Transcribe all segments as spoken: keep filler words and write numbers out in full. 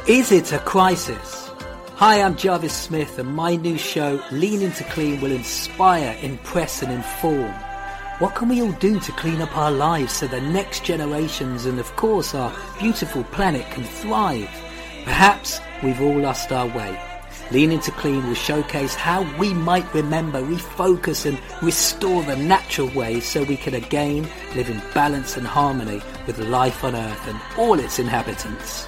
Is it a crisis? Hi, I'm Jarvis Smith, and my new show, Lean Into Clean, will inspire, impress and inform. What can we all do to clean up our lives so the next generations and, of course, our beautiful planet can thrive? Perhaps we've all lost our way. Lean Into Clean will showcase how we might remember, refocus and restore the natural ways so we can again live in balance and harmony with life on Earth and all its inhabitants.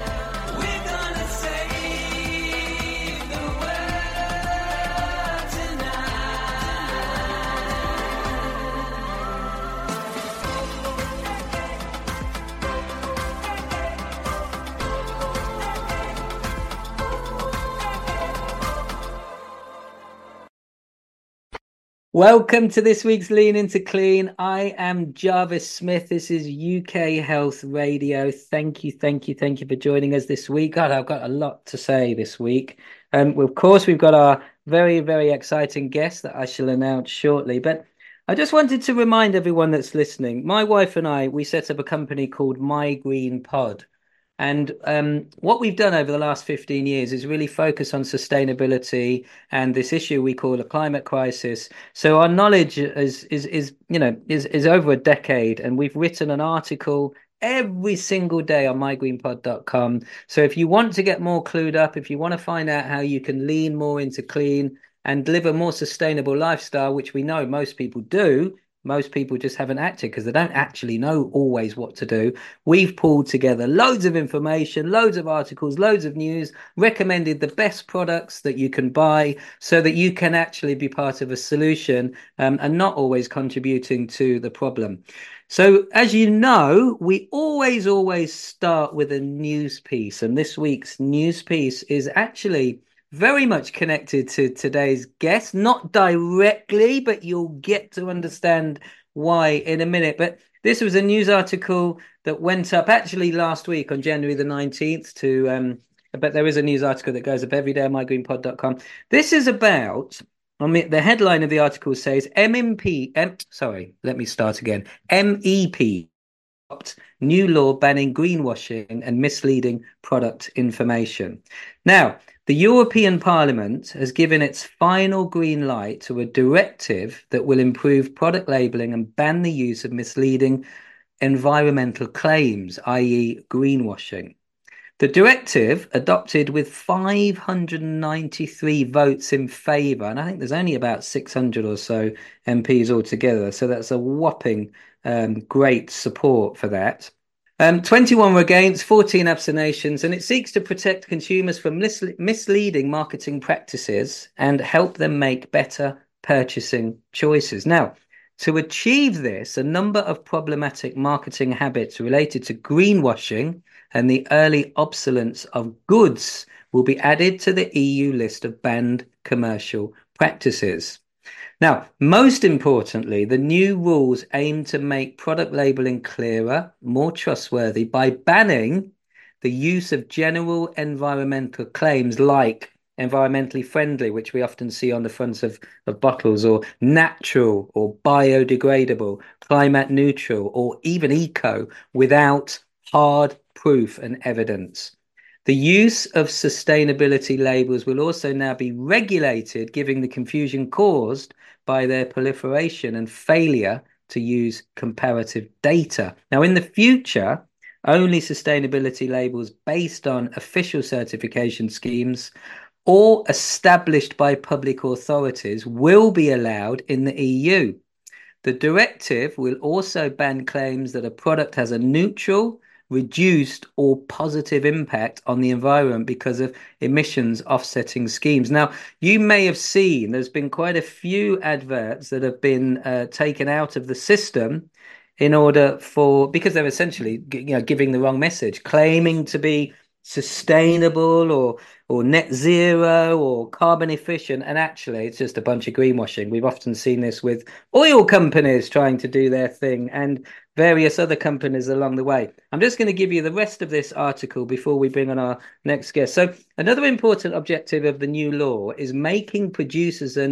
Welcome to this week's Lean Into Clean. I am Jarvis Smith. This is U K Health Radio. Thank you, thank you, thank you for joining us this week. God, I've got a lot to say this week. Um, well, of course, we've got our very, very exciting guest that I shall announce shortly. But I just wanted to remind everyone that's listening, my wife and I, we set up a company called My Green Pod. And um, what we've done over the last fifteen years is really focus on sustainability and this issue we call a climate crisis. So our knowledge is, is, is you know, is, is over a decade, and we've written an article every single day on my green pod dot com. So if you want to get more clued up, if you want to find out how you can lean more into clean and live a more sustainable lifestyle, which we know most people do, most people just haven't acted because they don't actually know always what to do. We've pulled together loads of information, loads of articles, loads of news, recommended the best products that you can buy so that you can actually be part of a solution um, and not always contributing to the problem. So as you know, we always, always start with a news piece. And this week's news piece is actually very much connected to today's guest, not directly, but you'll get to understand why in a minute. But this was a news article that went up actually last week on January the nineteenth to, um, but there is a news article that goes up every day on my green pod dot com. This is about, I mean, the headline of the article says M M P, M, sorry, let me start again. M E P, new law banning greenwashing and misleading product information. Now, the European Parliament has given its final green light to a directive that will improve product labelling and ban the use of misleading environmental claims, that is greenwashing. The directive, adopted with five hundred ninety-three votes in favour, and I think there's only about six hundred or so M Ps altogether, so that's a whopping um, great support for that. Um, twenty-one were against, fourteen abstentions, and it seeks to protect consumers from misle- misleading marketing practices and help them make better purchasing choices. Now, to achieve this, a number of problematic marketing habits related to greenwashing and the early obsolescence of goods will be added to the E U list of banned commercial practices. Now, most importantly, the new rules aim to make product labeling clearer, more trustworthy by banning the use of general environmental claims like environmentally friendly, which we often see on the fronts of, of bottles, or natural or biodegradable, climate neutral, or even eco without hard proof and evidence. The use of sustainability labels will also now be regulated, given the confusion caused by their proliferation and failure to use comparative data. Now, in the future, only sustainability labels based on official certification schemes or established by public authorities will be allowed in the E U. The directive will also ban claims that a product has a neutral, reduced or positive impact on the environment because of emissions offsetting schemes. Now, you may have seen there's been quite a few adverts that have been uh, taken out of the system in order for, because they're essentially you know, giving the wrong message, claiming to be sustainable or or net zero or carbon efficient, and actually it's just a bunch of greenwashing. We've often seen this with oil companies trying to do their thing and various other companies along the way. I'm just going to give you the rest of this article before we bring on our next guest. So another important objective of the new law is making producers and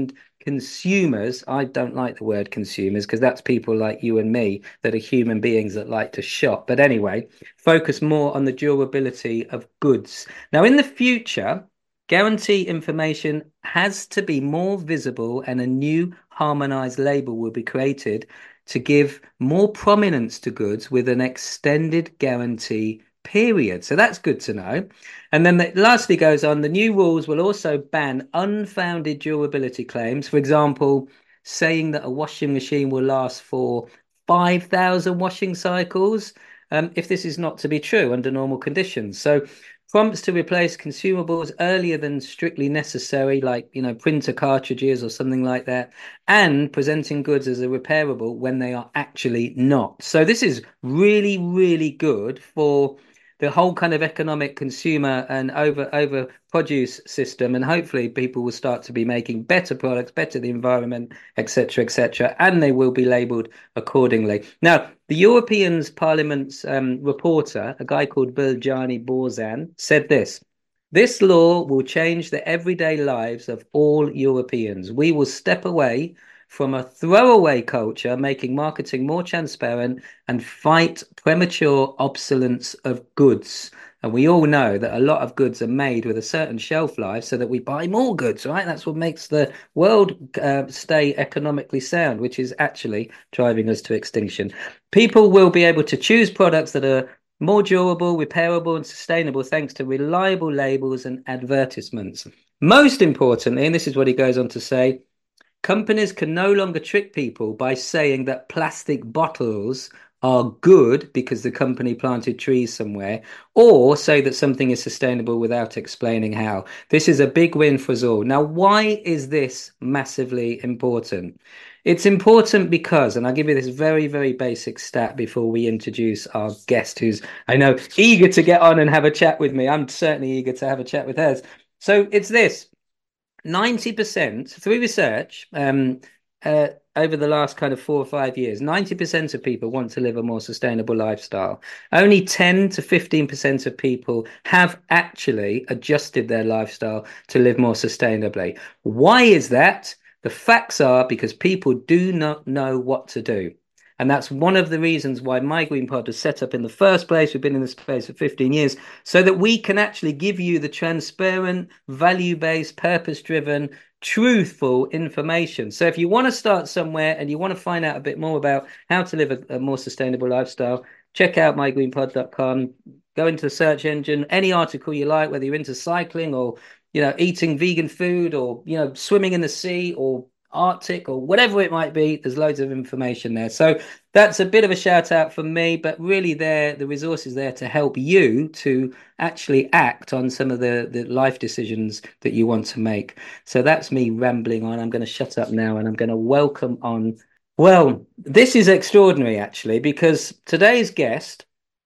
consumers, I don't like the word consumers because that's people like you and me that are human beings that like to shop. But anyway, focus more on the durability of goods. Now, in the future, guarantee information has to be more visible and a new harmonized label will be created to give more prominence to goods with an extended guarantee period. So that's good to know. And then the, lastly goes on, the new rules will also ban unfounded durability claims. For example, saying that a washing machine will last for five thousand washing cycles, um, if this is not to be true under normal conditions. So prompts to replace consumables earlier than strictly necessary, like, you know, printer cartridges or something like that, and presenting goods as a repairable when they are actually not. So this is really, really good for the whole kind of economic consumer and over over produce system, and hopefully people will start to be making better products, better the environment, etc etc, and they will be labeled accordingly. Now, the Europeans Parliament's um, reporter, a guy called Biljani Borzan, said this: this law will change the everyday lives of all Europeans. We will step away from a throwaway culture, making marketing more transparent and fight premature obsolescence of goods. And we all know that a lot of goods are made with a certain shelf life so that we buy more goods, right? That's what makes the world uh, stay economically sound, which is actually driving us to extinction. People will be able to choose products that are more durable, repairable, and sustainable thanks to reliable labels and advertisements. Most importantly, and this is what he goes on to say, companies can no longer trick people by saying that plastic bottles are good because the company planted trees somewhere, or say that something is sustainable without explaining how. This is a big win for us all. Now, why is this massively important? It's important because, and I'll give you this very, very basic stat before we introduce our guest, who's, I know, eager to get on and have a chat with me. I'm certainly eager to have a chat with hers. So it's this. ninety percent through research um, uh, over the last kind of four or five years, ninety percent of people want to live a more sustainable lifestyle. Only ten to fifteen percent of people have actually adjusted their lifestyle to live more sustainably. Why is that? The facts are because people do not know what to do. And that's one of the reasons why My Green Pod was set up in the first place. We've been in this space for fifteen years, so that we can actually give you the transparent, value-based, purpose-driven, truthful information. So if you want to start somewhere and you want to find out a bit more about how to live a, a more sustainable lifestyle, check out my green pod dot com. Go into the search engine, any article you like, whether you're into cycling or, you know, eating vegan food or, you know, swimming in the sea or Arctic or whatever it might be. There's loads of information there. So that's a bit of a shout out from me, but really there, the resources there to help you to actually act on some of the, the life decisions that you want to make. So that's me rambling on. I'm going to shut up now and I'm going to welcome on. Well, this is extraordinary actually, because today's guest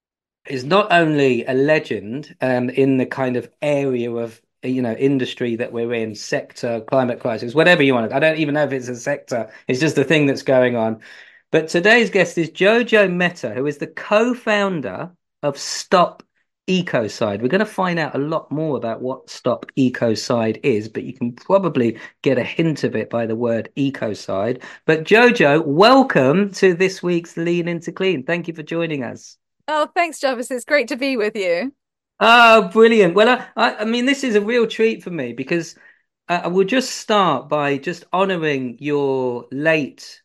is not only a legend um, in the kind of area of, you know, industry that we're in, sector, climate crisis, whatever you want to, I don't even know if it's a sector, it's just a thing that's going on. But today's guest is Jojo Mehta, who is the co-founder of Stop Ecocide. We're going to find out a lot more about what Stop Ecocide is, but you can probably get a hint of it by the word ecocide. But Jojo, welcome to this week's Lean Into Clean. Thank you for joining us. Oh, thanks, Jarvis. It's great to be with you. Oh, brilliant. Well, I, I, I mean, this is a real treat for me because I, I will just start by just honoring your late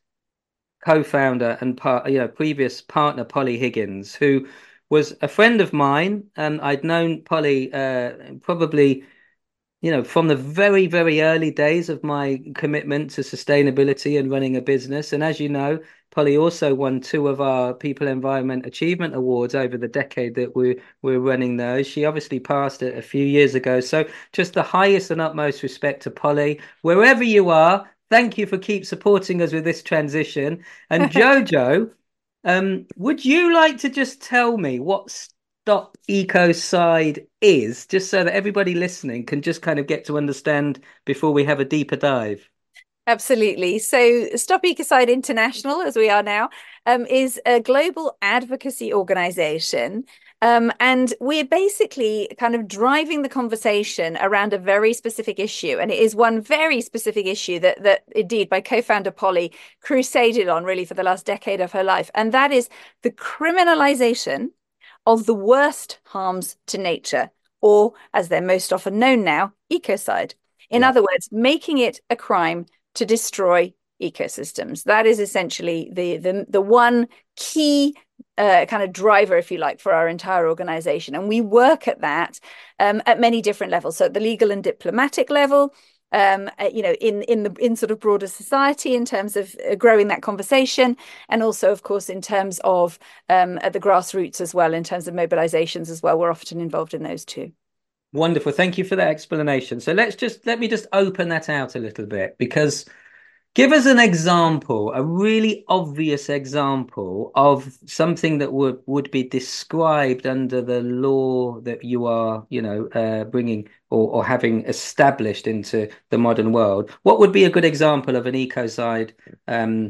co-founder and part, you know, previous partner, Polly Higgins, who was a friend of mine. And I'd known Polly uh, probably, you know, from the very, very early days of my commitment to sustainability and running a business. And as you know, Polly also won two of our People Environment Achievement Awards over the decade that we we're running those. She obviously passed it a few years ago. So just the highest and utmost respect to Polly. Wherever you are, thank you for keep supporting us with this transition. And Jojo, um, would you like to just tell me what Stop Ecocide is, just so that everybody listening can just kind of get to understand before we have a deeper dive? Absolutely. So, Stop Ecocide International, as we are now, um, is a global advocacy organization. Um, and we're basically kind of driving the conversation around a very specific issue. And it is one very specific issue that, that indeed, my co-founder Polly crusaded on really for the last decade of her life. And that is the criminalization of the worst harms to nature, or as they're most often known now, ecocide. In Yeah. other words, making it a crime to destroy ecosystems. That is essentially the the, the one key uh, kind of driver, if you like, for our entire organization. And we work at that um, at many different levels. So at the legal and diplomatic level, um, uh, you know, in in the in sort of broader society in terms of uh, growing that conversation, and also, of course, in terms of um, at the grassroots as well, in terms of mobilizations as well. We're often involved in those too. Wonderful. Thank you for that explanation. So let's just let me just open that out a little bit because give us an example, a really obvious example of something that would would be described under the law that you are, you know, uh, bringing or, or having established into the modern world. What would be a good example of an ecocide? Um,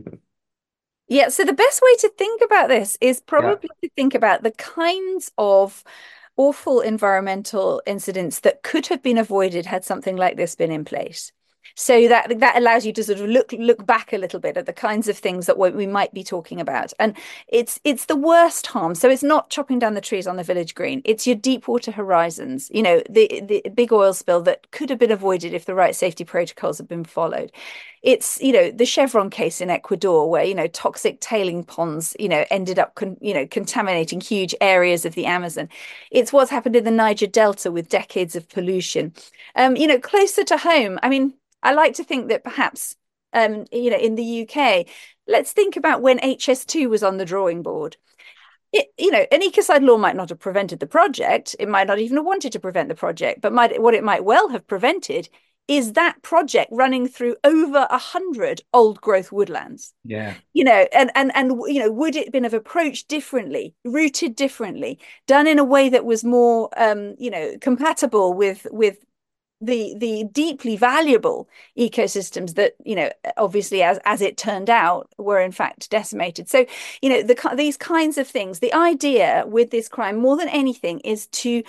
Yeah, so the best way to think about this is yeah, probably to think about the kinds of awful environmental incidents that could have been avoided had something like this been in place. So that that allows you to sort of look look back a little bit at the kinds of things that we might be talking about. And it's it's the worst harm. So it's not chopping down the trees on the village green. It's your deep water horizons, you know, the the big oil spill that could have been avoided if the right safety protocols had been followed. It's, you know, the Chevron case in Ecuador where, you know, toxic tailing ponds, you know, ended up, con you know, contaminating huge areas of the Amazon. It's what's happened in the Niger Delta with decades of pollution. Um, you know, closer to home, I mean, I like to think that perhaps, um, you know, in the U K, let's think about when H S two was on the drawing board. It, you know, an ecocide law might not have prevented the project. It might not even have wanted to prevent the project, but might, what it might well have prevented is that project running through over a hundred old growth woodlands. yeah. You know, and and and you know, would it been have approached differently, rooted differently, done in a way that was more, um, you know, compatible with with the the deeply valuable ecosystems that, you know, obviously, as as it turned out, were in fact decimated. So, you know, the these kinds of things, the idea with this crime more than anything is to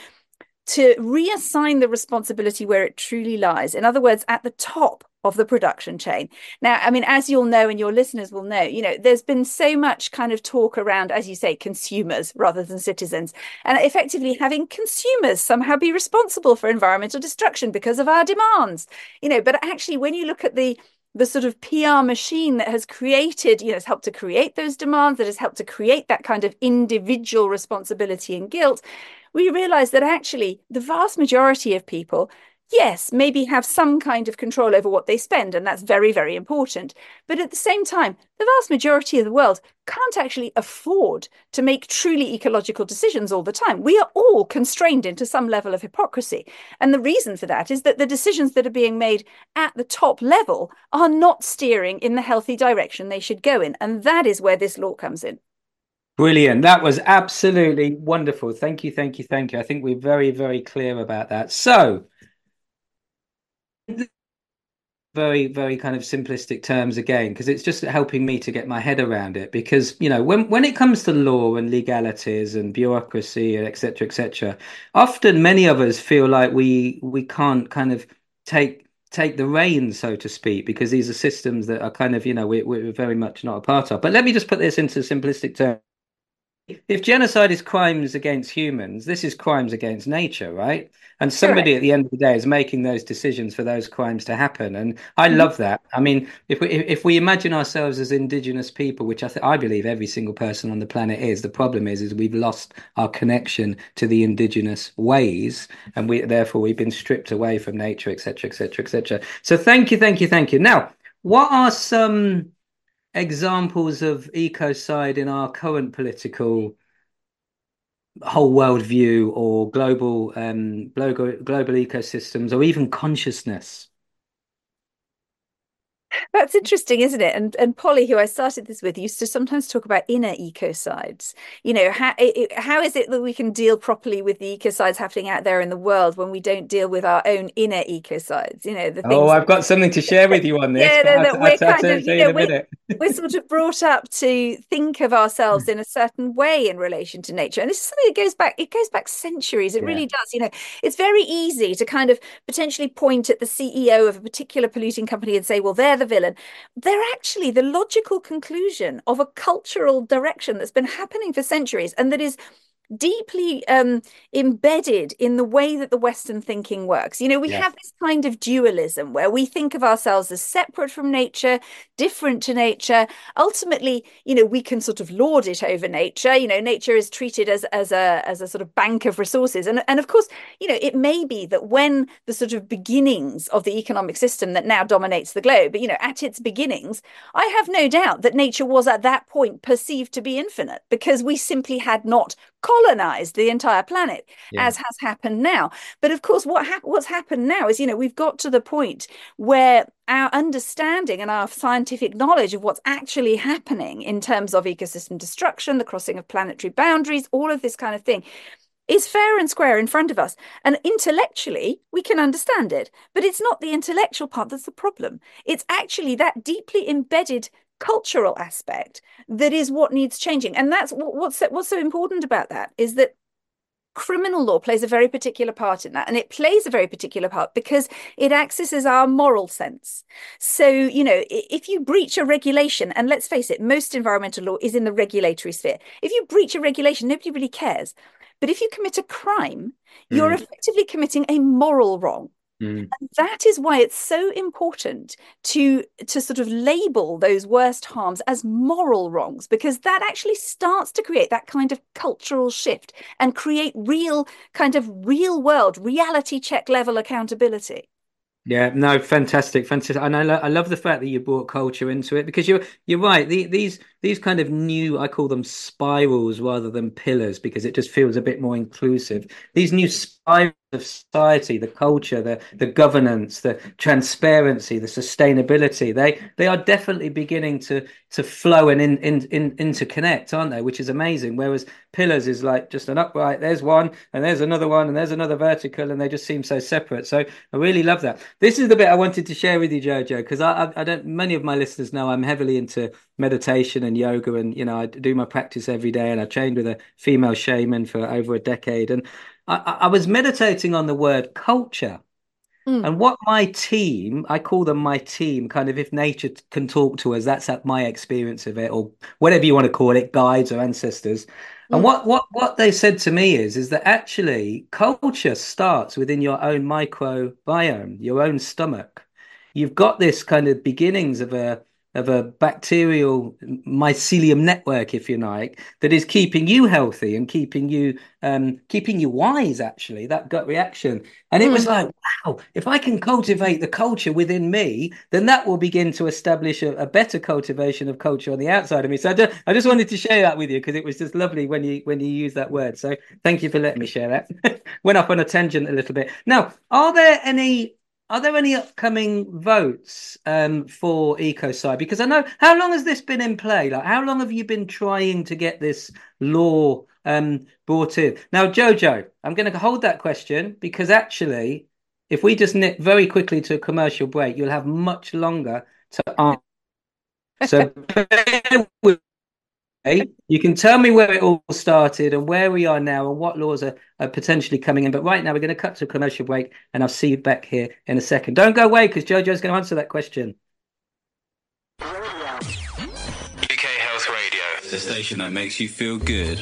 to reassign the responsibility where it truly lies. In other words, at the top of the production chain. Now, I mean, as you'll know and your listeners will know, you know, there's been so much kind of talk around, as you say, consumers rather than citizens, and effectively having consumers somehow be responsible for environmental destruction because of our demands. You know, but actually, when you look at the the sort of P R machine that has created, you know, has helped to create those demands, that has helped to create that kind of individual responsibility and guilt, we realize that actually the vast majority of people, yes, maybe have some kind of control over what they spend, and that's very, very important. But at the same time, the vast majority of the world can't actually afford to make truly ecological decisions all the time. We are all constrained into some level of hypocrisy. And the reason for that is that the decisions that are being made at the top level are not steering in the healthy direction they should go in. And that is where this law comes in. Brilliant. That was absolutely wonderful. Thank you, thank you, thank you. I think we're very, very clear about that. So, very, very kind of simplistic terms again, because it's just helping me to get my head around it. Because, you know, when when it comes to law and legalities and bureaucracy, et cetera, et cetera, often many of us feel like we we can't kind of take take the reins, so to speak, because these are systems that are kind of, you know, we, we're very much not a part of. But let me just put this into simplistic terms. If genocide is crimes against humans, this is crimes against nature, right? And Correct. somebody at the end of the day is making those decisions for those crimes to happen. And I Mhm. love that. I mean, if we if we imagine ourselves as indigenous people, which I th I believe every single person on the planet is, the problem is is we've lost our connection to the indigenous ways, and we therefore we've been stripped away from nature, et cetera, et cetera, et cetera. So thank you, thank you, thank you. Now, what are some examples of ecocide in our current political whole world view or global um global global ecosystems or even consciousness? That's interesting, isn't it? And and Polly, who I started this with, used to sometimes talk about inner ecocides. You know, how it, how is it that we can deal properly with the ecocides happening out there in the world when we don't deal with our own inner ecocides? You know, the Oh, things. I've got something to share with you on this, Yeah, but that, I'll, that I'll, we're I'll kind tell of, you you in know, a we're minute. we're sort of brought up to think of ourselves in a certain way in relation to nature. And this is something that goes back, it goes back centuries. It Yeah. really does. You know, it's very easy to kind of potentially point at the C E O of a particular polluting company and say, well, they're the villain. They're actually the logical conclusion of a cultural direction that's been happening for centuries and that is deeply um, embedded in the way that the Western thinking works. You know, we Yes. have this kind of dualism where we think of ourselves as separate from nature, different to nature. Ultimately, you know, we can sort of lord it over nature. You know, nature is treated as as a as a sort of bank of resources. And and of course, you know, it may be that when the sort of beginnings of the economic system that now dominates the globe, you know, at its beginnings, I have no doubt that nature was at that point perceived to be infinite because we simply had not colonized the entire planet Yeah. as has happened now. But of course, what ha- what's happened now is, you know, we've got to the point where our understanding and our scientific knowledge of what's actually happening in terms of ecosystem destruction, the crossing of planetary boundaries, all of this kind of thing is fair and square in front of us. And intellectually, we can understand it. But it's not the intellectual part that's the problem. It's actually that deeply embedded cultural aspect that is what needs changing. And that's what, what's, what's so important about that is that criminal law plays a very particular part in that. And it plays a very particular part because it accesses our moral sense. So, you know, if you breach a regulation, and let's face it, most environmental law is in the regulatory sphere. If you breach a regulation, nobody really cares. But if you commit a crime, you're Mm, effectively committing a moral wrong. mm. And that is why it's so important to to sort of label those worst harms as moral wrongs, because that actually starts to create that kind of cultural shift and create real kind of real world reality check level accountability. Yeah, no, fantastic, fantastic, and I, lo I love the fact that you brought culture into it because you're you're right. The, these these kind of new, I call them spirals rather than pillars because it just feels a bit more inclusive. These new spirals of society, the culture, the the governance, the transparency, the sustainability, they they are definitely beginning to to flow and in, in, in interconnect, aren't they? Which is amazing. Whereas pillars is like just an upright. There's one, and there's another one, and there's another vertical, and they just seem so separate. So I really love that. This is the bit I wanted to share with you, Jojo, because I, I, I don't. Many of my listeners know I'm heavily into meditation and yoga, and you know I do my practice every day, and I trained with a female shaman for over a decade, and I, I was meditating on the word culture. Mm, And what my team, I call them my team, kind of if nature can talk to us, that's my experience of it, or whatever you want to call it, guides or ancestors. And mm, what what what they said to me is is that actually culture starts within your own microbiome, your own stomach. You've got this kind of beginnings of a of a bacterial mycelium network, if you like, that is keeping you healthy and keeping you um keeping you wise, actually, that gut reaction. And it was mm. like, wow, if I can cultivate the culture within me, then that will begin to establish a, a better cultivation of culture on the outside of me. So I just, I just wanted to share that with you because it was just lovely when you when you use that word. So thank you for letting me share that. Went off on a tangent a little bit. Now, are there any are there any upcoming votes um, for Ecocide? Because I know, how long has this been in play? Like, how long have you been trying to get this law um, brought in? Now, Jojo, I'm going to hold that question because actually, if we just nip very quickly to a commercial break, you'll have much longer to answer. So bear with me. You can tell me where it all started and where we are now and what laws are, are potentially coming in. But right now, we're going to cut to a commercial break and I'll see you back here in a second. Don't go away because Jojo's going to answer that question. U K Health Radio, the station that makes you feel good.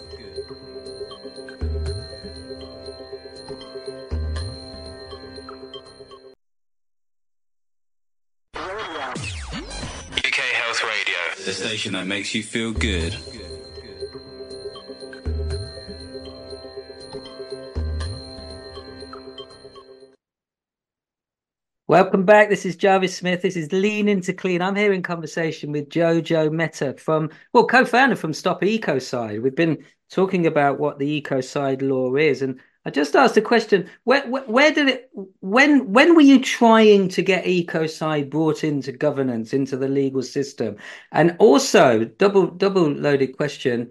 U K Health Radio, the station that makes you feel good. Welcome back. This is Jarvis Smith. This is Lean Into Clean. I'm here in conversation with Jojo Mehta from, well, co-founder from Stop Ecocide. We've been talking about what the Ecocide law is. And I just asked a question. Where, where, where did it, when, when were you trying to get ecocide brought into governance, into the legal system? And also, double, double loaded question.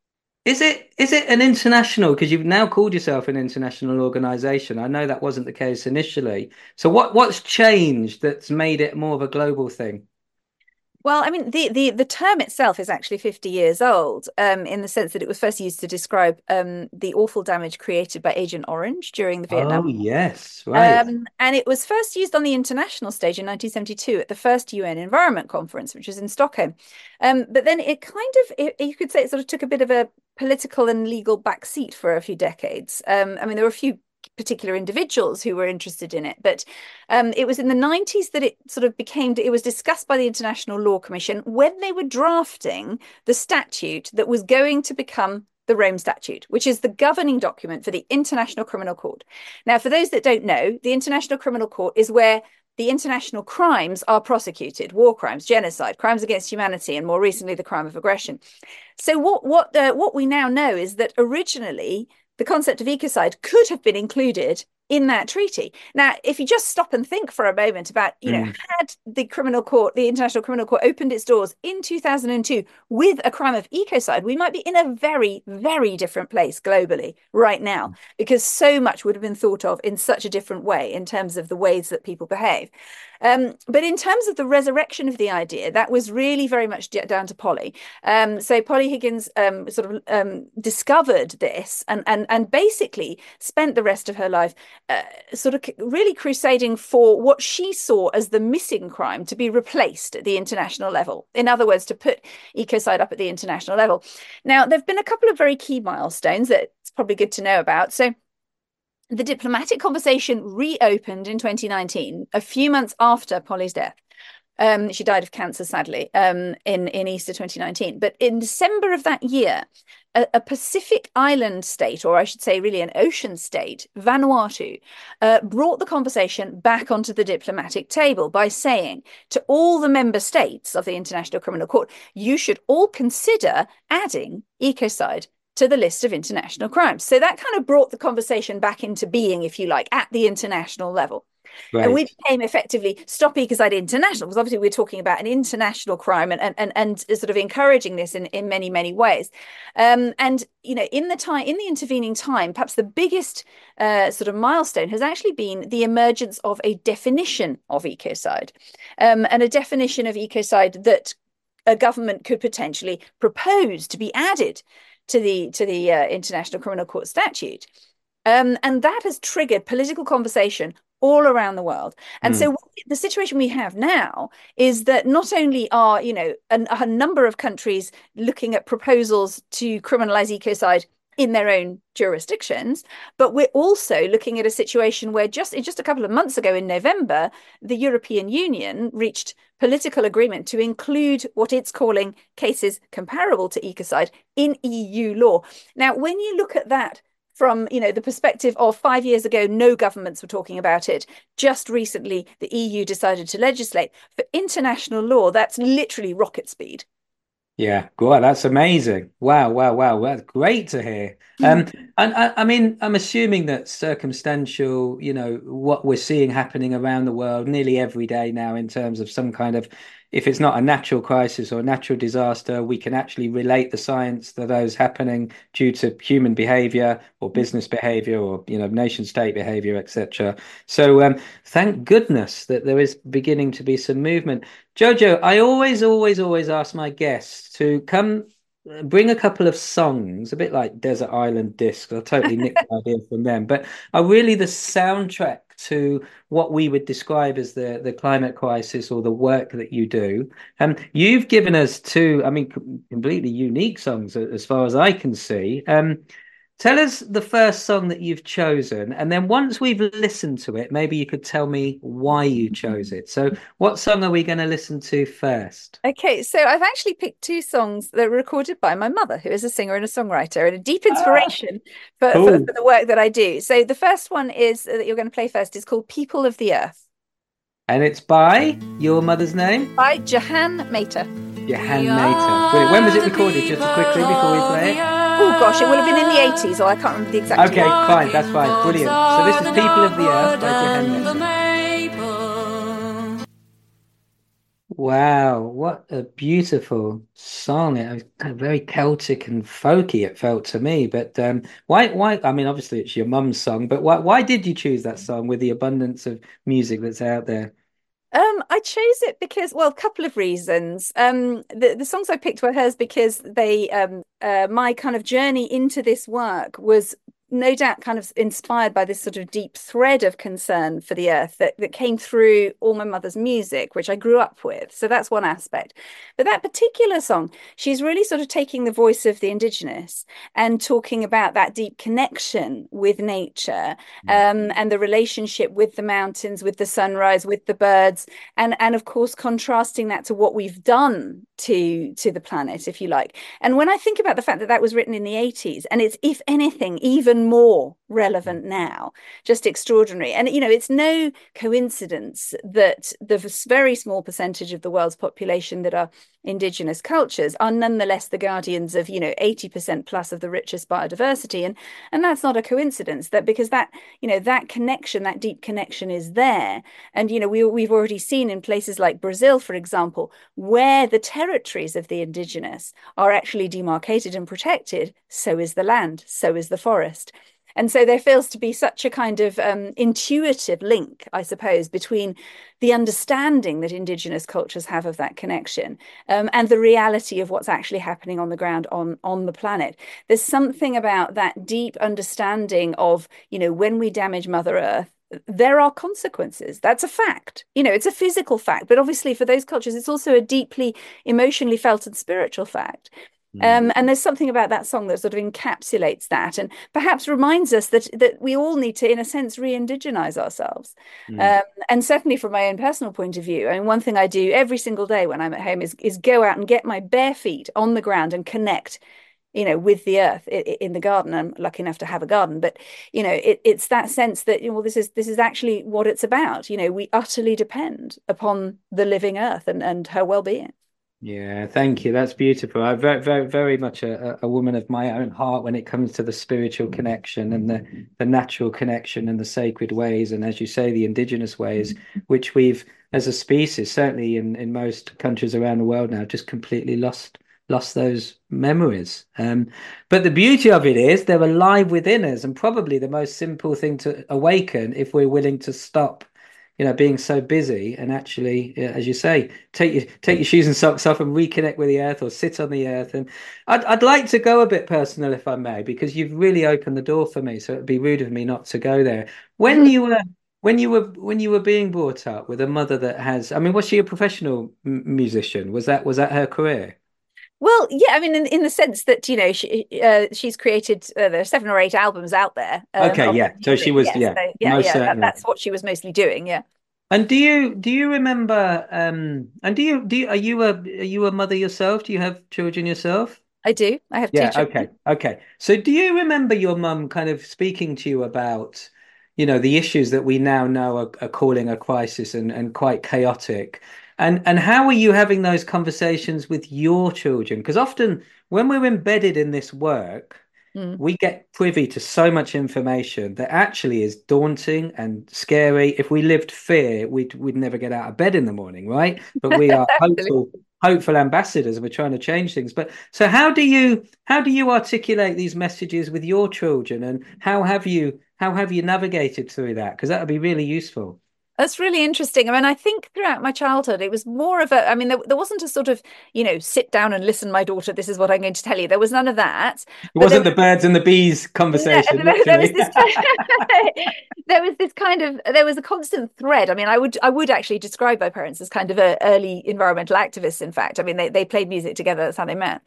Is it, is it an international, because you've now called yourself an international organization. I know that wasn't the case initially. So what, what's changed that's made it more of a global thing? Well, I mean, the, the, the term itself is actually fifty years old, um, in the sense that it was first used to describe um, the awful damage created by Agent Orange during the Vietnam Oh, War. yes, right. Um, and it was first used on the international stage in nineteen seventy-two at the first U N Environment Conference, which was in Stockholm. Um, but then it kind of, it, you could say it sort of took a bit of a political and legal backseat for a few decades. Um, I mean, there were a few particular individuals who were interested in it, but um, it was in the nineties that it sort of became, it was discussed by the International Law Commission when they were drafting the statute that was going to become the Rome Statute, which is the governing document for the International Criminal Court. Now, for those that don't know, the International Criminal Court is where the international crimes are prosecuted: war crimes, genocide, crimes against humanity, and more recently, the crime of aggression. So what what uh, what we now know is that originally the concept of ecocide could have been included in that treaty. Now, if you just stop and think for a moment about, you know, Mm. had the criminal court, the International Criminal Court, opened its doors in two thousand two with a crime of ecocide, we might be in a very, very different place globally right now, because so much would have been thought of in such a different way in terms of the ways that people behave. Um, but in terms of the resurrection of the idea, that was really very much down to Polly. Um, so Polly Higgins um, sort of um, discovered this and, and, and basically spent the rest of her life uh, sort of really crusading for what she saw as the missing crime to be replaced at the international level. In other words, to put ecocide up at the international level. Now, there have been a couple of very key milestones that it's probably good to know about. So the diplomatic conversation reopened in twenty nineteen, a few months after Polly's death. Um, she died of cancer, sadly, um, in, in Easter twenty nineteen. But in December of that year, a, a Pacific island state, or I should say really an ocean state, Vanuatu, uh, brought the conversation back onto the diplomatic table by saying to all the member states of the International Criminal Court, you should all consider adding ecocide to the list of international crimes. So that kind of brought the conversation back into being, if you like, at the international level. Right. And we became effectively Stop Ecocide International, because obviously we're talking about an international crime and, and, and, and sort of encouraging this in, in many, many ways. Um, and, you know, in the time, in the intervening time, perhaps the biggest uh, sort of milestone has actually been the emergence of a definition of ecocide, um, and a definition of ecocide that a government could potentially propose to be added to the to the uh, International Criminal Court statute. Um, and that has triggered political conversation all around the world. And mm. so the situation we have now is that not only are, you know, a, a number of countries looking at proposals to criminalize ecocide in their own jurisdictions, but we're also looking at a situation where just just a couple of months ago in November, the European Union reached political agreement to include what it's calling cases comparable to ecocide in E U law. Now, when you look at that from, you know, the perspective of five years ago, no governments were talking about it. Just recently, the E U decided to legislate. For international law, that's literally rocket speed. Yeah, wow, that's amazing. Wow, wow, wow. That's great to hear. Um, and I, I mean, I'm assuming that circumstantial, you know, what we're seeing happening around the world nearly every day now in terms of some kind of, if it's not a natural crisis or a natural disaster, we can actually relate the science to those happening due to human behavior or business behavior or, you know, nation state behavior, et cetera. So um, thank goodness that there is beginning to be some movement. Jojo, I always, always, always ask my guests to come bring a couple of songs, a bit like Desert Island Discs. I totally nicked the idea from them, but are really the soundtrack to what we would describe as the, the climate crisis or the work that you do. Um, you've given us two, I mean, completely unique songs as far as I can see. Um, Tell us the first song that you've chosen, and then once we've listened to it, maybe you could tell me why you chose it. So what song are we going to listen to first? Okay, so I've actually picked two songs that were recorded by my mother, who is a singer and a songwriter, and a deep inspiration ah, for, cool. for, for the work that I do. So the first one is that you're going to play first is called People of the Earth. And it's by your mother's name? By Jahan Mehta. Jahan Mehta. Brilliant. When was it recorded? Just quickly before we play it. Oh gosh, it will have been in the eighties, or I can't remember the exact Okay, year. fine, that's fine. Brilliant. So this is People of the Earth by Johan Nesser. Wow, what a beautiful song. It was kind of very Celtic and folky, it felt to me. But um, why, why, I mean, obviously it's your mum's song, but why, why did you choose that song with the abundance of music that's out there? Um, I chose it because, well, a couple of reasons. Um, the, the songs I picked were hers because they, um, uh, my kind of journey into this work was no doubt kind of inspired by this sort of deep thread of concern for the earth that, that came through all my mother's music, which I grew up with. So that's one aspect. But that particular song, she's really sort of taking the voice of the indigenous and talking about that deep connection with nature, um, and the relationship with the mountains, with the sunrise, with the birds, and, and of course, contrasting that to what we've done to, to the planet, if you like. And when I think about the fact that that was written in the eighties, and it's, if anything, even more relevant now, just extraordinary. And you know, it's no coincidence that the very small percentage of the world's population that are indigenous cultures are nonetheless the guardians of, you know, eighty percent plus of the richest biodiversity. And and that's not a coincidence, that because that, you know, that connection, that deep connection is there. And you know, we, we've already seen in places like Brazil, for example, where the territories of the indigenous are actually demarcated and protected, so is the land, so is the forest. And so there feels to be such a kind of um, intuitive link, I suppose, between the understanding that indigenous cultures have of that connection, um, and the reality of what's actually happening on the ground on, on the planet. There's something about that deep understanding of, you know, when we damage Mother Earth, there are consequences. That's a fact. You know, it's a physical fact. But obviously for those cultures, it's also a deeply emotionally felt and spiritual fact. Um, and there's something about that song that sort of encapsulates that, and perhaps reminds us that that we all need to, in a sense, re-indigenize ourselves. Mm. Um, and certainly from my own personal point of view, I mean, one thing I do every single day when I'm at home is is go out and get my bare feet on the ground and connect, you know, with the earth in the garden. I'm lucky enough to have a garden, but you know, it, it's that sense that, you know, well, this is this is actually what it's about. You know, we utterly depend upon the living earth and and her well-being. Yeah, thank you. That's beautiful. I'm very, very, very much a, a woman of my own heart when it comes to the spiritual connection and the, the natural connection and the sacred ways. And as you say, the indigenous ways, which we've, as a species, certainly in, in most countries around the world now, just completely lost lost those memories. Um, but the beauty of it is they're alive within us, and probably the most simple thing to awaken if we're willing to stop, you know, being so busy and actually, as you say, take your take your shoes and socks off and reconnect with the earth, or sit on the earth. And I'd I'd like to go a bit personal, if I may, because you've really opened the door for me. So it'd be rude of me not to go there. When you were when you were when you were being brought up with a mother that has, I mean, was she a professional m musician? Was that was that her career? Well, yeah, I mean, in, in the sense that, you know, she uh, she's created uh, there are seven or eight albums out there. Um, Okay, of yeah. So music. she was, Yeah, yeah, so, yeah, most yeah. That, certainly. that's what she was mostly doing. Yeah. And do you do you remember um and do you do you, are you a are you a mother yourself? Do you have children yourself? I do. I have two Yeah, children. okay. Okay. So do you remember your mum kind of speaking to you about, you know, the issues that we now know are, are calling a crisis and, and quite chaotic? And and how are you having those conversations with your children? Because often when we're embedded in this work, Mm. we get privy to so much information that actually is daunting and scary. If we lived fear, we'd we'd never get out of bed in the morning, right? But we are Absolutely. hopeful, hopeful ambassadors, and we're trying to change things. But so how do you how do you articulate these messages with your children, and how have you how have you navigated through that? Because that would be really useful. That's really interesting. I mean, I think throughout my childhood, it was more of a, I mean, there, there wasn't a sort of, you know, sit down and listen, my daughter, this is what I'm going to tell you. There was none of that. It But there wasn't was, the birds and the bees no, conversation, there was literally. this kind of, there was this kind of, there was a constant thread. I mean, I would, I would actually describe my parents as kind of a early environmental activists, in fact. I mean, they, they played music together. That's how they met.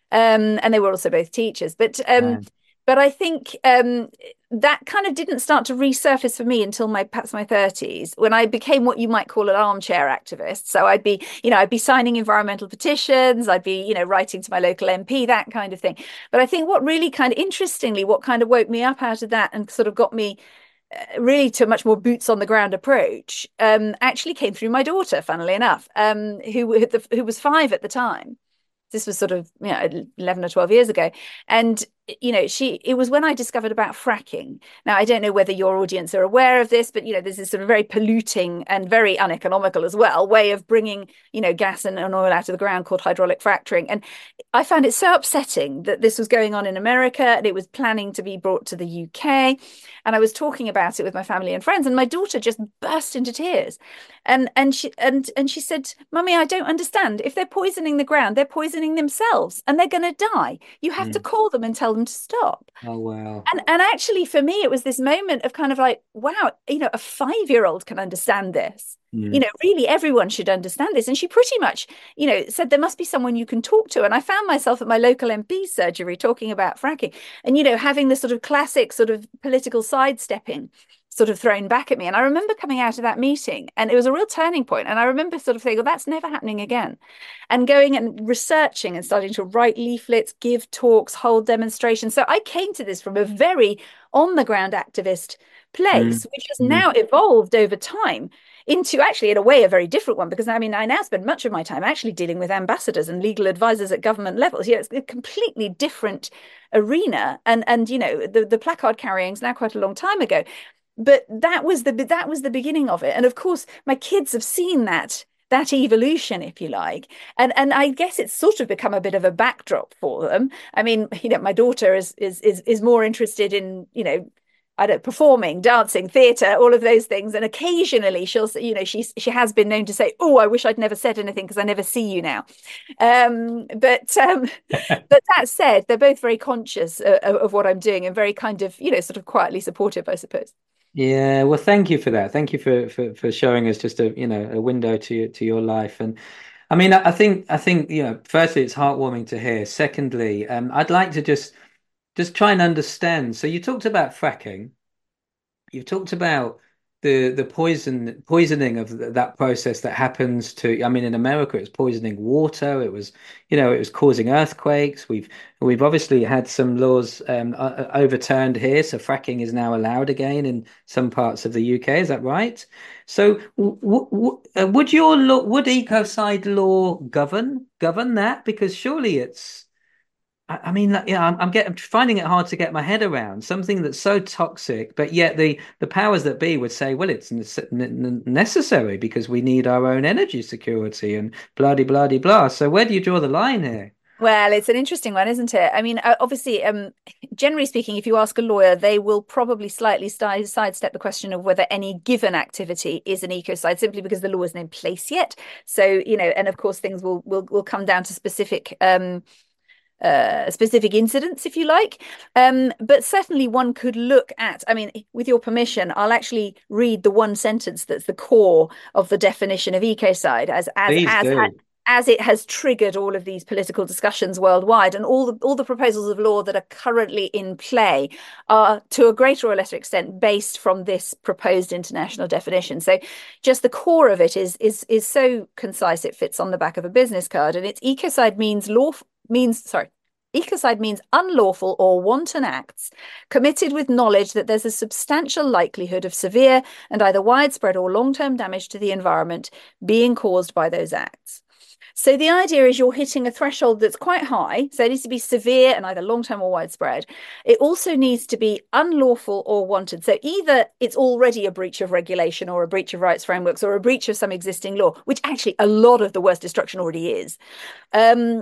Um, and they were also both teachers. But, um, Right. but I think um, that kind of didn't start to resurface for me until my perhaps my thirties, when I became what you might call an armchair activist. So I'd be, you know, I'd be signing environmental petitions, I'd be, you know, writing to my local M P, that kind of thing. But I think what really kind of interestingly, what kind of woke me up out of that and sort of got me uh, really to a much more boots on the ground approach, um, actually came through my daughter, funnily enough, um, who who was five at the time. This was sort of, you know, eleven or twelve years ago. And you know, she, it was when I discovered about fracking. Now, I don't know whether your audience are aware of this, but, you know, there's this sort of very polluting and very uneconomical as well way of bringing, you know, gas and, and oil out of the ground called hydraulic fracturing. And I found it so upsetting that this was going on in America and it was planning to be brought to the U K. And I was talking about it with my family and friends, and my daughter just burst into tears. And and she and and she said, "Mummy, I don't understand. If they're poisoning the ground, they're poisoning themselves and they're going to die. You have mm. to call them and tell them to stop." Oh, wow. And and actually for me, it was this moment of kind of like, wow, you know, a five-year-old can understand this. Mm. You know, really everyone should understand this. And she pretty much, you know, said there must be someone you can talk to. And I found myself at my local M P surgery talking about fracking and, you know, having this sort of classic sort of political sidestepping sort of thrown back at me. And I remember coming out of that meeting and it was a real turning point. And I remember sort of thinking, well, that's never happening again. And going and researching and starting to write leaflets, give talks, hold demonstrations. So I came to this from a very on the ground activist place, mm. which has mm. now evolved over time into actually, in a way, a very different one, because I mean, I now spend much of my time actually dealing with ambassadors and legal advisors at government levels. Yeah, it's a completely different arena. And, and you know, the, the placard carrying is now quite a long time ago. But that was the that was the beginning of it. And of course, my kids have seen that that evolution, if you like. And and I guess it's sort of become a bit of a backdrop for them. I mean, you know, my daughter is is is, is more interested in, you know, I don't performing, dancing, theatre, all of those things. And occasionally she'll, you know, she she has been known to say, "Oh, I wish I'd never said anything because I never see you now." Um, but um, but that said, they're both very conscious of, of what I'm doing and very kind of, you know, sort of quietly supportive, I suppose. Yeah, well, thank you for that. Thank you for for for showing us just a, you know, a window to to your life. And I mean, I, I think I think you know, firstly, it's heartwarming to hear. Secondly, um, I'd like to just just try and understand. So you talked about fracking. You've talked about the the poison poisoning of th- that process that happens to. I mean, in America, it's poisoning water. It was, you know, it was causing earthquakes. We've we've obviously had some laws um, uh, overturned here, so fracking is now allowed again in some parts of the U K. Is that right? So, w- w- uh, would your law, would ecocide law govern govern that? Because surely it's. I mean, yeah, I'm, I'm getting finding it hard to get my head around something that's so toxic, but yet the the powers that be would say, well, it's necessary because we need our own energy security and blah de blah de blah. So where do you draw the line here? Well, it's an interesting one, isn't it? I mean, obviously, um, generally speaking, if you ask a lawyer, they will probably slightly sidestep the question of whether any given activity is an ecocide, simply because the law isn't in place yet. So, you know, and of course, things will will will come down to specific. Um, Uh, specific incidents, if you like. Um, but certainly one could look at, I mean, with your permission, I'll actually read the one sentence that's the core of the definition of ecocide as as as, as as it has triggered all of these political discussions worldwide, and all the all the proposals of law that are currently in play are to a greater or lesser extent based from this proposed international definition. So just the core of it is is is so concise it fits on the back of a business card, and it's ecocide means law means sorry ecocide means unlawful or wanton acts committed with knowledge that there's a substantial likelihood of severe and either widespread or long-term damage to the environment being caused by those acts. So the idea is you're hitting a threshold that's quite high. So it needs to be severe and either long-term or widespread. It also needs to be unlawful or wanton. So either it's already a breach of regulation or a breach of rights frameworks or a breach of some existing law, which actually a lot of the worst destruction already is. Um,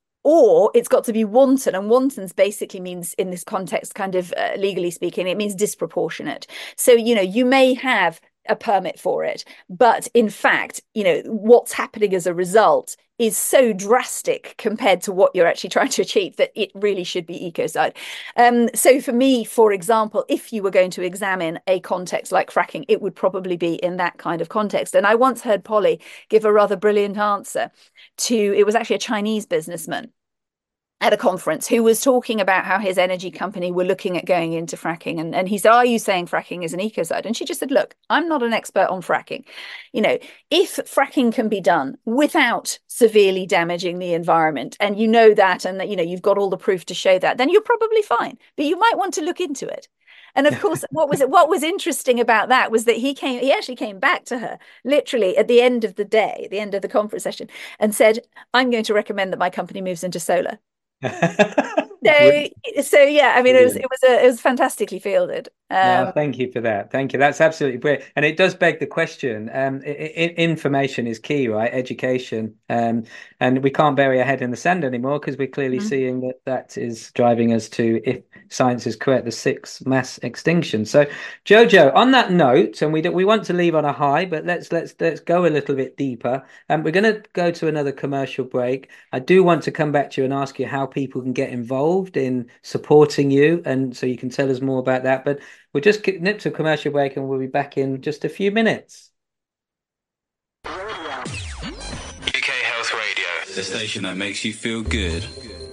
Or it's got to be wanton, and wanton's basically means, in this context, kind of uh, legally speaking, it means disproportionate. So, you know, you may have a permit for it, but in fact, you know, what's happening as a result is so drastic compared to what you're actually trying to achieve that it really should be ecocide. Um, so for me, for example, if you were going to examine a context like fracking, it would probably be in that kind of context. And I once heard Polly give a rather brilliant answer to, it was actually a Chinese businessman at a conference who was talking about how his energy company were looking at going into fracking. And, and he said, are you saying fracking is an ecocide? And she just said, look, I'm not an expert on fracking. You know, if fracking can be done without severely damaging the environment, and you know that, and that, you know, you've got all the proof to show that, then you're probably fine. But you might want to look into it. And of course, what was it? What was interesting about that was that he came, he actually came back to her literally at the end of the day, at the end of the conference session, and said, I'm going to recommend that my company moves into solar. So, so yeah, I mean, it was Brilliant. it was a, it was fantastically fielded. No, Um, thank you for that. Thank you. That's absolutely brilliant. And it does beg the question. Um, I I information is key, right? Education. Um, and we can't bury our head in the sand anymore because we're clearly seeing that that is driving us to, if science is correct, the sixth mass extinction. So, Jojo, on that note, and we do, we want to leave on a high, but let's let's let's go a little bit deeper. And we're going to go to another commercial break. I do want to come back to you and ask you how people can get involved in supporting you, and so you can tell us more about that. But we'll just nip to a commercial break and we'll be back in just a few minutes. U K Health Radio, the station that makes you feel good.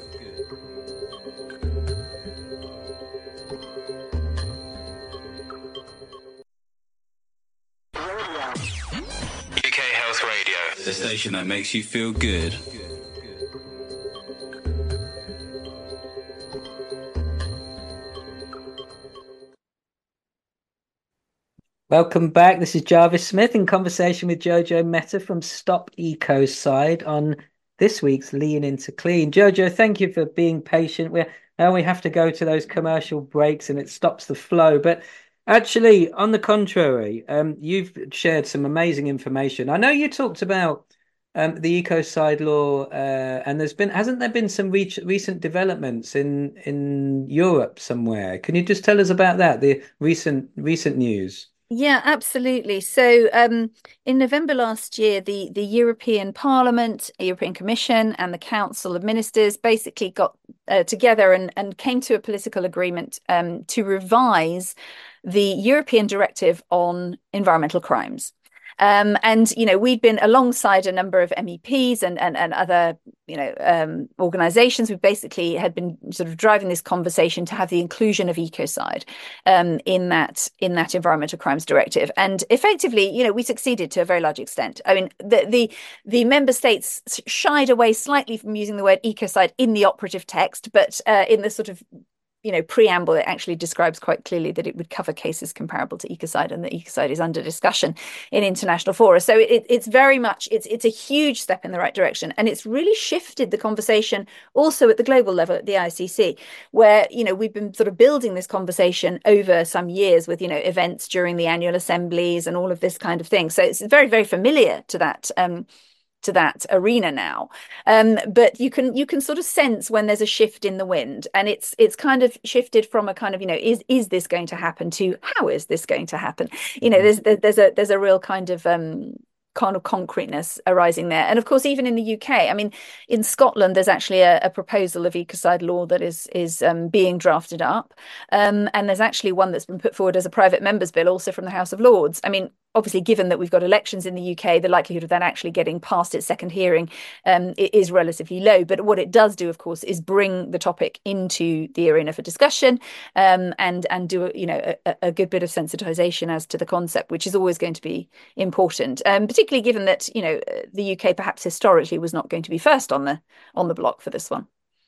U K Health Radio, the station that makes you feel good. Welcome back. This is Jarvis Smith in conversation with Jojo Mehta from Stop Ecocide on this week's Lean Into Clean. Jojo, thank you for being patient. We now we have to go to those commercial breaks and it stops the flow. But actually, on the contrary, um, you've shared some amazing information. I know you talked about um, the Ecocide law, uh, and there's been hasn't there been some re recent developments in in Europe somewhere? Can you just tell us about that? The recent recent news. Yeah, absolutely. So um, in November last year, the, the European Parliament, European Commission, and the Council of Ministers basically got uh, together and, and came to a political agreement um, to revise the European Directive on Environmental Crimes. Um, and, you know, we'd been alongside a number of M E Ps and, and, and other, you know, um, organizations. We basically had been sort of driving this conversation to have the inclusion of ecocide um, in that in that environmental crimes directive. And effectively, you know, we succeeded to a very large extent. I mean, the the, the member states shied away slightly from using the word ecocide in the operative text, but uh, in the sort of you know, preamble, it actually describes quite clearly that it would cover cases comparable to ecocide, and that ecocide is under discussion in international fora. So it, it's very much, it's it's a huge step in the right direction. And it's really shifted the conversation also at the global level at the I C C, where, you know, we've been sort of building this conversation over some years with, you know, events during the annual assemblies and all of this kind of thing. So it's very, very familiar to that um, to that arena now, um, but you can you can sort of sense when there's a shift in the wind, and it's it's kind of shifted from a kind of you know is is this going to happen to how is this going to happen? You know, there's there's a there's a real kind of um, kind of concreteness arising there. And of course, even in the U K, I mean, in Scotland, there's actually a, a proposal of ecocide law that is is um, being drafted up, um, and there's actually one that's been put forward as a private member's bill, also from the House of Lords. I mean, obviously, given that we've got elections in the U K, the likelihood of that actually getting past its second hearing um, is relatively low. But what it does do, of course, is bring the topic into the arena for discussion, um, and and do a, you know a, a good bit of sensitization as to the concept, which is always going to be important, um, particularly given that you know the U K perhaps historically was not going to be first on the on the block for this one.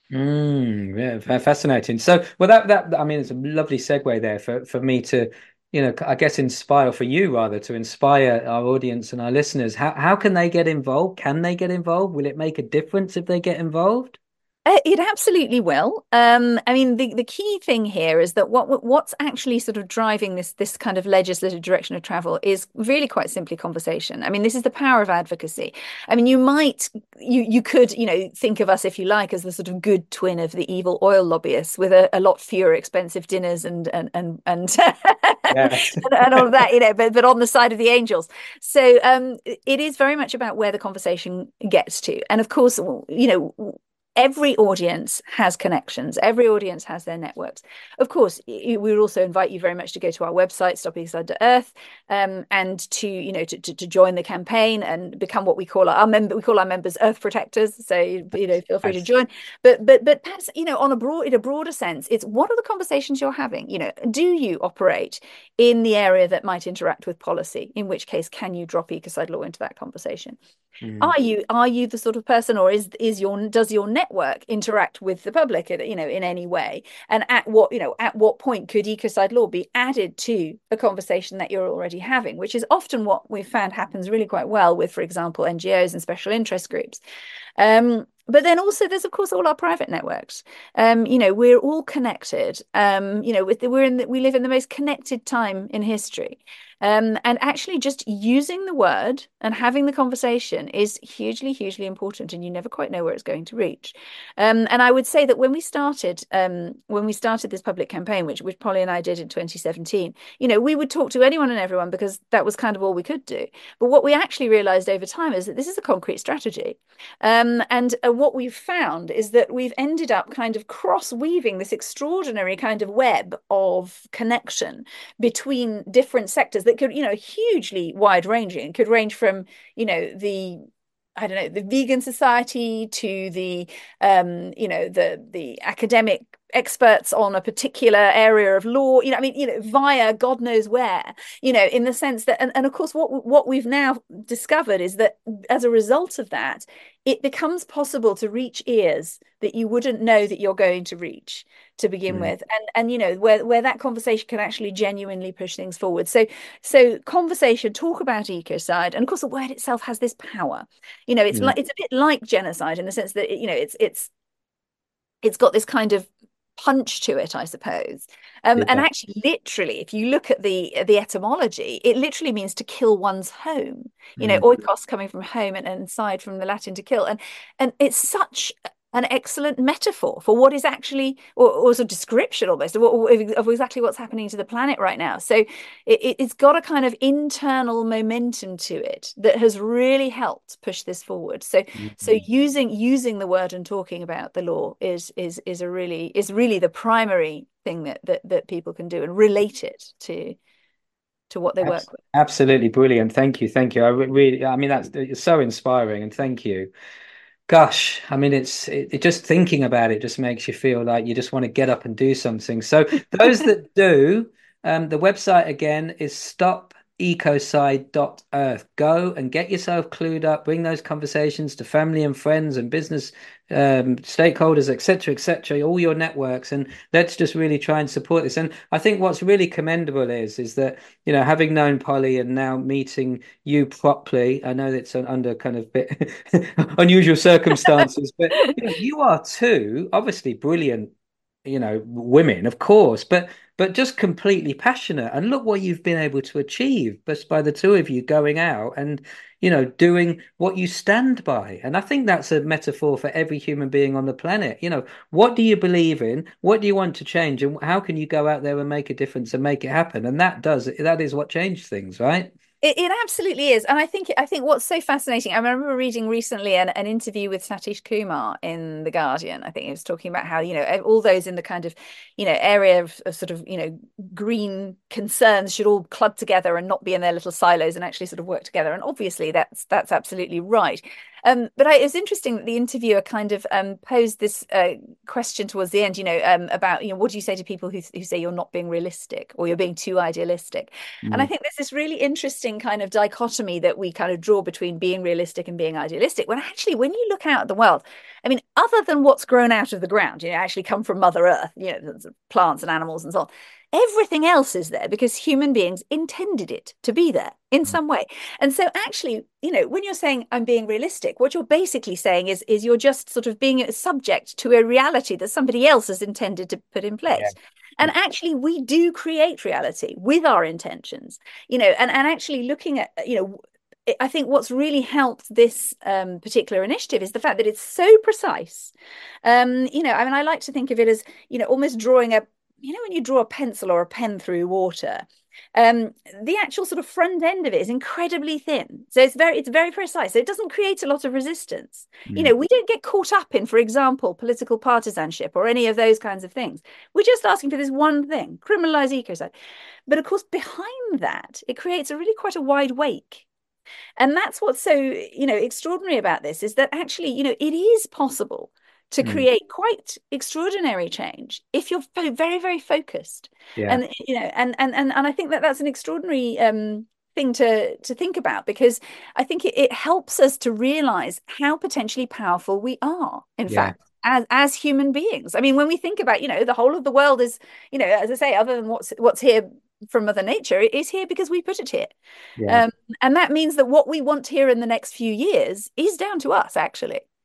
Mm, yeah, fascinating. So, well, that that I mean, it's a lovely segue there for for me to, you know, I guess inspire for you rather to inspire our audience and our listeners. How how can they get involved? Can they get involved? Will it make a difference if they get involved? Uh, It absolutely will. Um, I mean, the, the key thing here is that what what's actually sort of driving this this kind of legislative direction of travel is really quite simply conversation. I mean, this is the power of advocacy. I mean, you might you you could you know think of us, if you like, as the sort of good twin of the evil oil lobbyists, with a, a lot fewer expensive dinners and and and and, Yes. and, and all of that, you know, but but on the side of the angels. So um, it is very much about where the conversation gets to, and of course, you know. Every audience has connections. Every audience has their networks. Of course, we would also invite you very much to go to our website, stop ecocide dot earth, um, and to you know to, to, to join the campaign and become what we call our, our member. We call our members Earth Protectors. So you know, feel free to join. But but but perhaps you know on a broad in a broader sense, it's what are the conversations you're having? You know, do you operate in the area that might interact with policy? In which case, can you drop ecocide law into that conversation? Mm. Are you are you the sort of person, or is is your does your network interact with the public, you know, in any way? And at what you know at what point could ecocide law be added to a conversation that you're already having, which is often what we've found happens really quite well with, for example, N G Os and special interest groups. Um, but then also there's of course all our private networks. Um, you know, we're all connected. Um, you know, with the, we're in the, we live in the most connected time in history. Um, and actually just using the word and having the conversation is hugely, hugely important, and you never quite know where it's going to reach. Um, and I would say that when we started, um, when we started this public campaign, which which Polly and I did in twenty seventeen, you know, we would talk to anyone and everyone because that was kind of all we could do. But what we actually realized over time is that this is a concrete strategy. Um, and uh, what we've found is that we've ended up kind of cross-weaving this extraordinary kind of web of connection between different sectors that could, you know, hugely wide ranging, could range from, you know, the I don't know, the vegan society to the, um, you know, the the academic experts on a particular area of law, you know, I mean, you know, via God knows where, you know, in the sense that, and, and of course, what what we've now discovered is that as a result of that, it becomes possible to reach ears that you wouldn't know that you're going to reach to begin mm. with, and and you know where where that conversation can actually genuinely push things forward. So so conversation, talk about ecocide, and of course the word itself has this power. You know, it's mm. like it's a bit like genocide in the sense that it, you know it's it's it's got this kind of punch to it, I suppose. Um, yeah. And actually, literally, if you look at the the etymology, it literally means to kill one's home. You know, mm. oikos coming from home and, and side from the Latin to kill, and and it's such an excellent metaphor for what is actually, or, or a description almost of, what, of exactly what's happening to the planet right now. So it, it's got a kind of internal momentum to it that has really helped push this forward. So mm-hmm. so using using the word and talking about the law is is is a really is really the primary thing that that that people can do, and relate it to to what they work with. Absolutely brilliant. Thank you, thank you. I really, I mean, that's it's so inspiring, and thank you. Gosh, I mean, it's it, it just thinking about it just makes you feel like you just want to get up and do something. So those that do, um, the website again is stop ecocide dot earth. Go and get yourself clued up, bring those conversations to family and friends and business um, stakeholders, et cetera, et cetera, all your networks, and let's just really try and support this. And I think what's really commendable is, is that, you know, having known Polly and now meeting you properly, I know it's under kind of bit unusual circumstances, but you know, you are two obviously brilliant, you know, women, of course, but but just completely passionate. And look what you've been able to achieve just by the two of you going out and, you know, doing what you stand by. And I think that's a metaphor for every human being on the planet. You know, what do you believe in? What do you want to change? And how can you go out there and make a difference and make it happen? And that does, that is what changed things, right? It, it absolutely is. And I think I think what's so fascinating, I remember reading recently an, an interview with Satish Kumar in The Guardian. I think he was talking about how, you know, all those in the kind of, you know, area of, of sort of, you know, green concerns should all club together and not be in their little silos and actually sort of work together. And obviously that's that's absolutely right. Um, but I, it was interesting that the interviewer kind of um, posed this uh, question towards the end, you know, um, about, you know, what do you say to people who, who say you're not being realistic or you're being too idealistic? Mm. And I think there's this really interesting kind of dichotomy that we kind of draw between being realistic and being idealistic, when actually, when you look out at the world, I mean, other than what's grown out of the ground, you know, actually come from Mother Earth, you know, plants and animals and so on, everything else is there because human beings intended it to be there in some way. And so actually, you know, when you're saying I'm being realistic, what you're basically saying is, is you're just sort of being subject to a reality that somebody else has intended to put in place. Yeah. And actually, we do create reality with our intentions, you know, and, and actually looking at, you know, I think what's really helped this um, particular initiative is the fact that it's so precise. Um, you know, I mean, I like to think of it as, you know, almost drawing a, you know, when you draw a pencil or a pen through water, um, the actual sort of front end of it is incredibly thin. So it's very, it's very precise. So it doesn't create a lot of resistance. Mm. You know, we don't get caught up in, for example, political partisanship or any of those kinds of things. We're just asking for this one thing, criminalize ecocide. But of course, behind that, it creates a really quite a wide wake. And that's what's so, you know, extraordinary about this, is that actually, you know, it is possible to create mm. quite extraordinary change if you're very, very focused. Yeah. And, you know, and, and, and, and I think that that's an extraordinary um, thing to, to think about, because I think it, it helps us to realize how potentially powerful we are, in yeah. fact, as, as human beings. I mean, when we think about, you know, the whole of the world is, you know, as I say, other than what's, what's here from Mother Nature, it is here because we put it here. Yeah. Um, and that means that what we want here in the next few years is down to us, actually.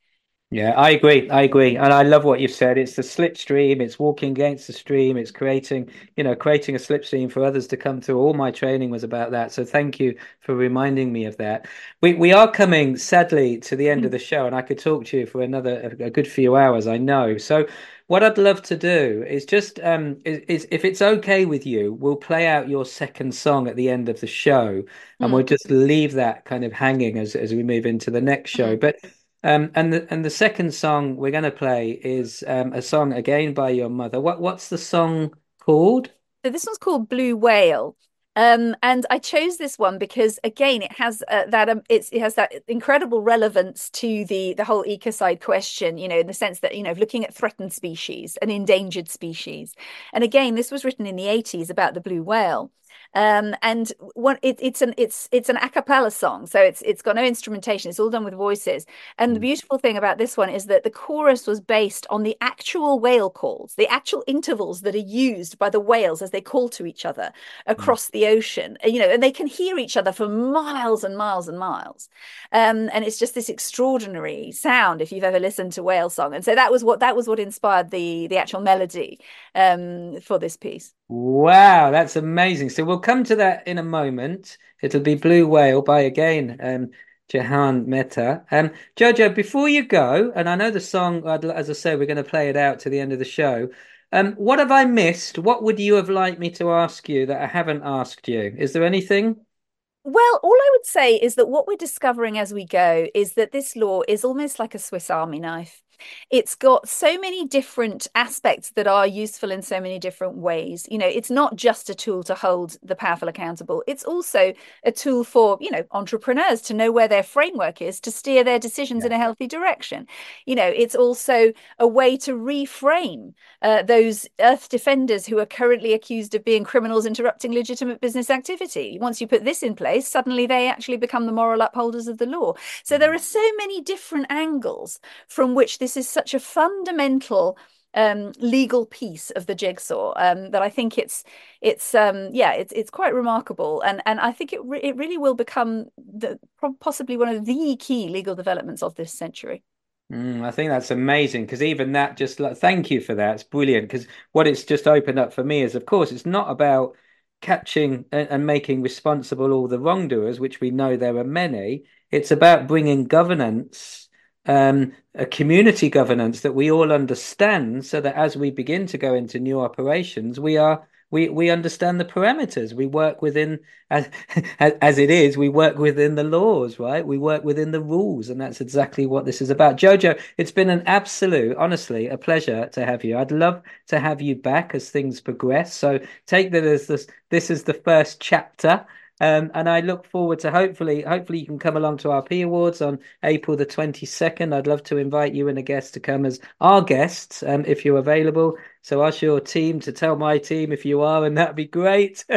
Yeah, I agree. I agree. And I love what you've said. It's the slipstream, it's walking against the stream, it's creating, you know, creating a slipstream for others to come through. All my training was about that. So thank you for reminding me of that. We we are coming, sadly, to the end of the show, and I could talk to you for another a, a good few hours, I know. So what I'd love to do is just um is, is if it's okay with you, we'll play out your second song at the end of the show, and we'll Mm, just leave that kind of hanging as as we move into the next show. mm. But um, and the and the second song we're going to play is um, a song again by your mother. What what's the song called? So this one's called Blue Whale. Um, and I chose this one because again, it has uh, that um, it's it has that incredible relevance to the the whole ecocide question, you know, in the sense that, you know, looking at threatened species and endangered species. And again, this was written in the eighties about the blue whale. Um, and one it, it's an it's it's an a cappella song, so it's it's got no instrumentation, it's all done with voices. And the Mm, beautiful thing about this one is that the chorus was based on the actual whale calls, the actual intervals that are used by the whales as they call to each other mm. across the ocean, you know, and they can hear each other for miles and miles and miles. Um, and it's just this extraordinary sound if you've ever listened to whale song. And so that was what that was what inspired the the actual melody um, for this piece. Wow, that's amazing. So we'll come to that in a moment. It'll be Blue Whale by again um, Jahan Mehta. Um, Jojo, before you go, and I know the song, I'd- as I say, we're going to play it out to the end of the show. Um, what have I missed? What would you have liked me to ask you that I haven't asked you? Is there anything? Well, all I would say is that what we're discovering as we go is that this law is almost like a Swiss Army knife. It's got so many different aspects that are useful in so many different ways. You know, it's not just a tool to hold the powerful accountable. It's also a tool for, you know, entrepreneurs to know where their framework is to steer their decisions Yeah. in a healthy direction. You know, it's also a way to reframe uh, those earth defenders who are currently accused of being criminals interrupting legitimate business activity. Once you put this in place, suddenly they actually become the moral upholders of the law. So there are so many different angles from which this is such a fundamental um, legal piece of the jigsaw um, that I think it's it's um, yeah it's it's quite remarkable, and and I think it re it really will become the possibly one of the key legal developments of this century. Mm, I think that's amazing because even that just like thank you for that. It's brilliant because what it's just opened up for me is, of course, it's not about catching and, and making responsible all the wrongdoers, which we know there are many. It's about bringing governance, um, a community governance that we all understand, so that as we begin to go into new operations, we are we we understand the parameters. We work within as as it is. We work within the laws, right? We work within the rules, and that's exactly what this is about. Jojo, it's been an absolute, honestly, a pleasure to have you. I'd love to have you back as things progress. So take that as this. This is the first chapter. Um, and I look forward to hopefully, hopefully you can come along to our P Awards on April the twenty-second. I'd love to invite you and a guest to come as our guests, um, if you're available. So ask your team to tell my team if you are, and that'd be great.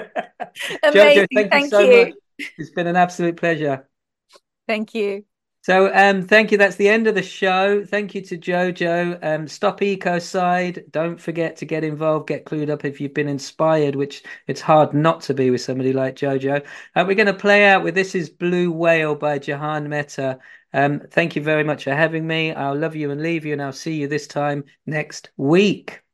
Jojo, Amazing. thank you Thank so much. you. It's been an absolute pleasure. Thank you. So, um, thank you. That's the end of the show. Thank you to Jojo. Um, stop ecocide. Don't forget to get involved, get clued up if you've been inspired, which it's hard not to be with somebody like Jojo. Uh, we're going to play out with This Is Blue Whale by Jahan Mehta. Um, thank you very much for having me. I'll love you and leave you, and I'll see you this time next week.